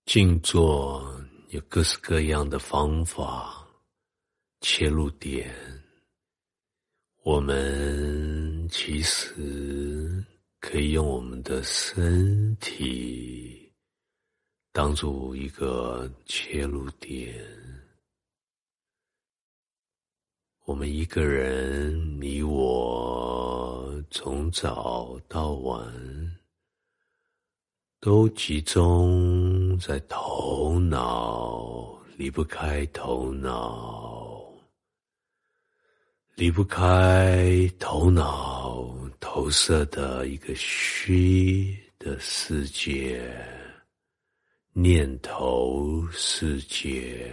静坐有各式各样的方法、切入点。我们其实可以用我们的身体当作一个切入点。我们一个人，你我，从早到晚，都集中在头脑，离不开头脑，离不开头脑投射的一个虚的世界，念头世界。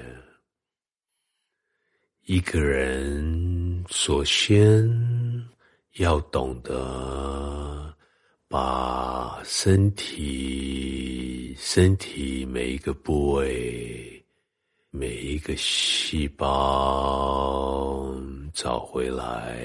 一个人首先要懂得把身体每一个部位，每一个细胞找回来。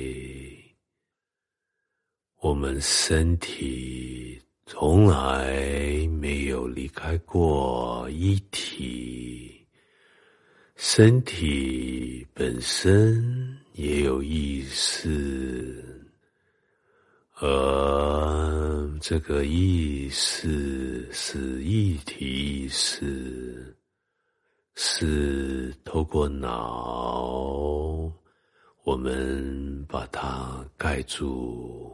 我们身体从来没有离开过一体，身体本身也有意识，而这个意识是一体意识，是透过脑，我们把它盖住，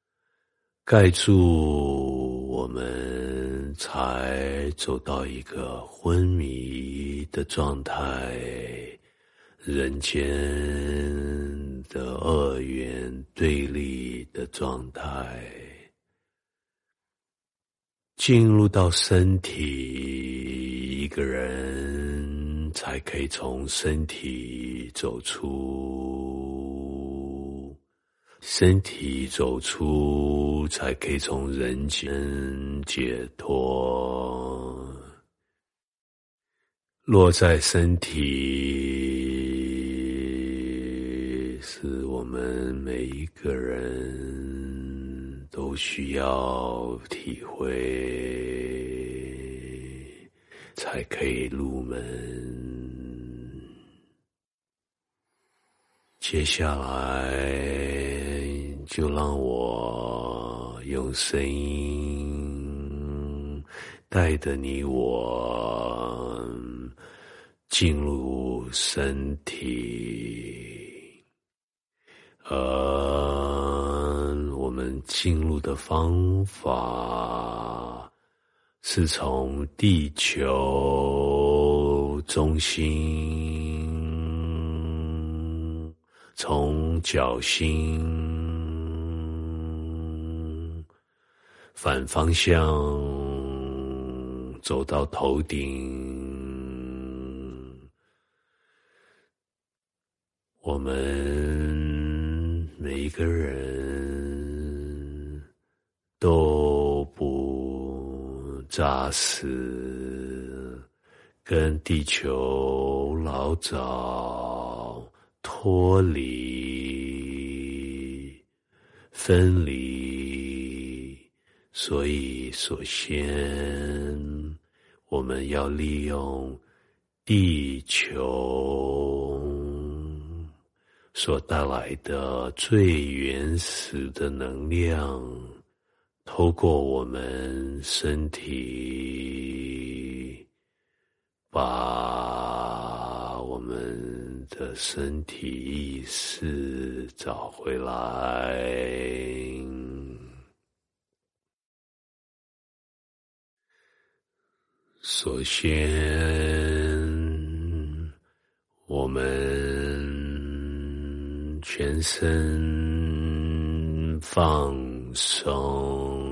我们才走到一个昏迷的状态，人间的二元对立的状态。进入到身体，一个人才可以从身体走出，身体走出，才可以从人间解脱。落在身体，是我们每一个人都需要体会，才可以入门。接下来就让我用声音带着你我进入身体，而我们进入的方法是从地球中心，从脚心反方向走到头顶。我们每一个人都不扎实，跟地球老早脱离、分离，所以首先我们要利用地球所带来的最原始的能量，透过我们身体，把我们的身体意识找回来。首先，我们全身放松，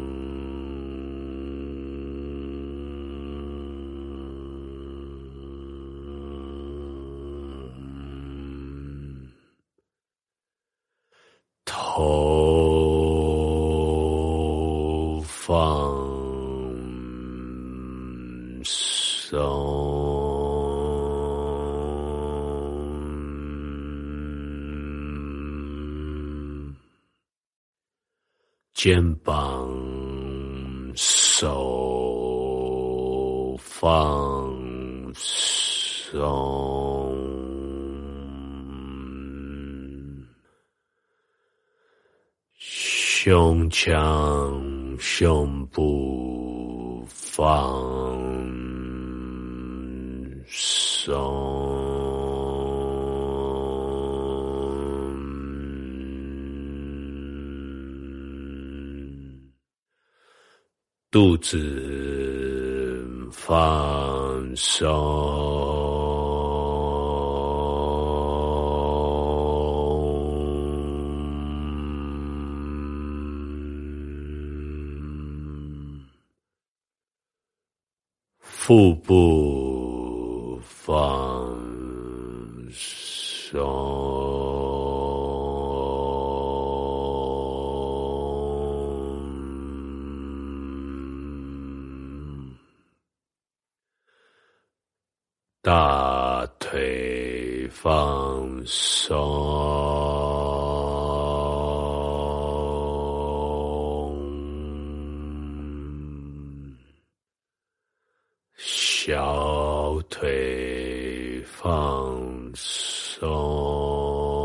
头放松，肩膀、手放放松，胸腔、胸部放松，肚子放松，腹部放松，大腿放松，小腿放松，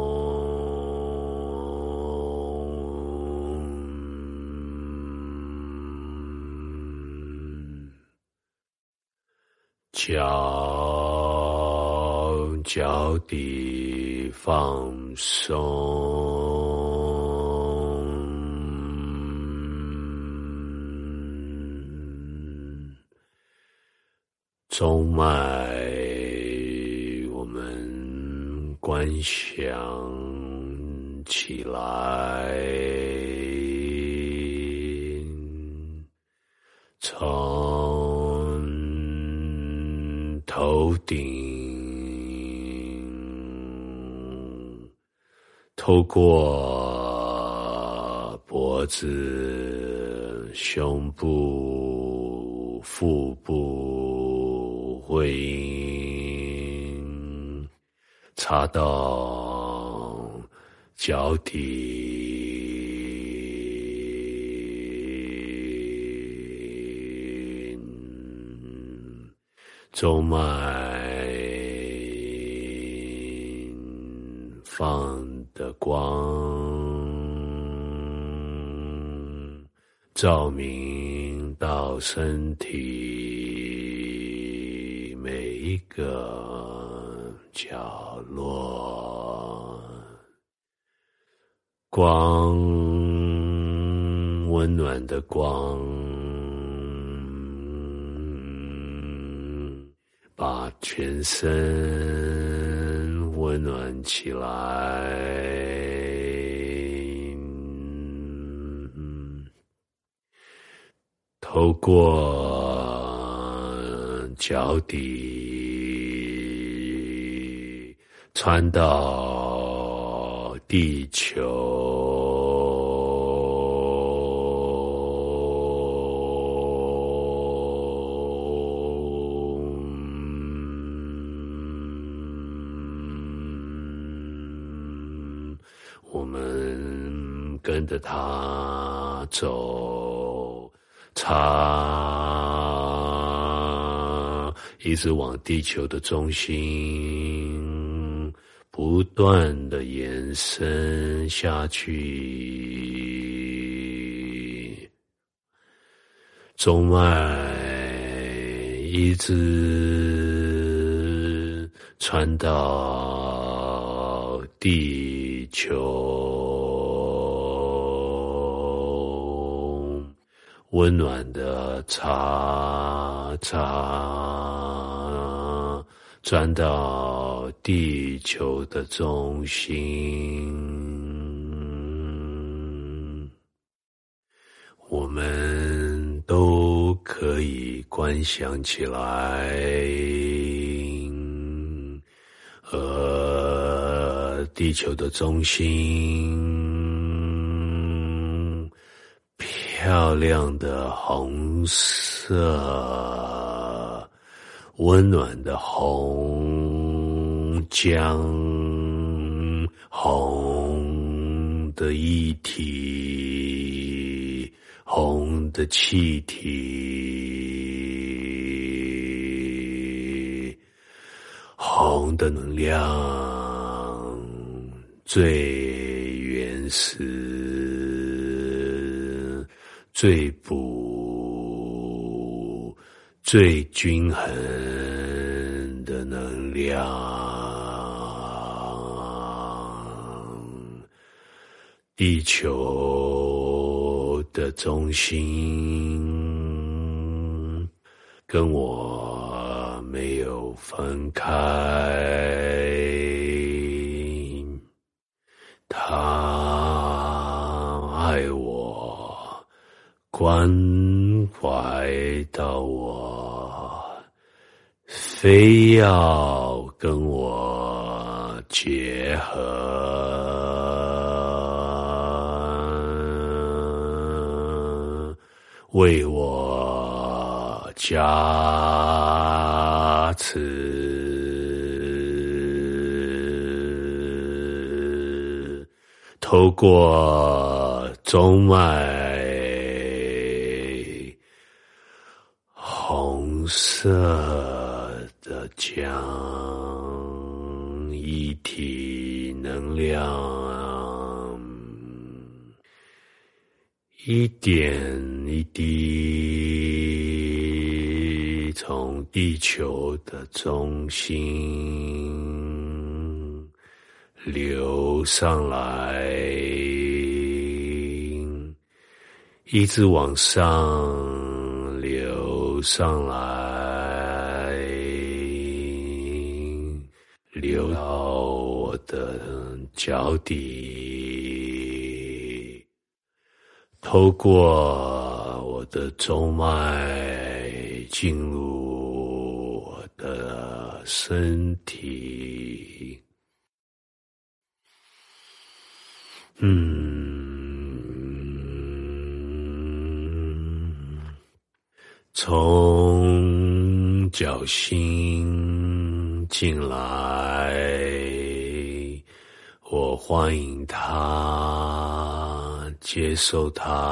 脚底放松，中脉我们观想起来，从头顶透过脖子、胸部、腹部、会阴，插到脚底，中脉放的光照明到身体每一个角落，光，温暖的光，把全身温暖起来，透过脚底传到地球，我们跟着它走，一直往地球的中心不断的延伸下去，中脉一直传到地球，温暖的转到地球的中心，我们都可以观想起来，地球的中心漂亮的红色，温暖的红浆，红的液体，红的气体， 光的能量，最原始、最补、最均衡的能量，地球的中心跟我没有分开，他爱我，关怀到我，非要跟我结合，为我加持，透过中脉红色的浆液体能量，一点一滴从地球的中心流上来，一直往上流上来，流到我的脚底，透过我的中脉进入我的身体。从脚心进来，我欢迎它，接受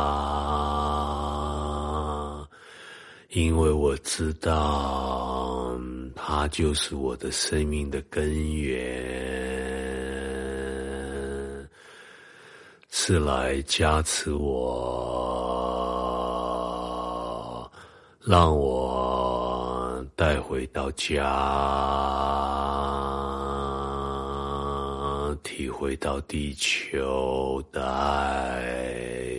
它，因为我知道它就是我的生命的根源，是来加持我，让我带回到家，体会到地球的爱。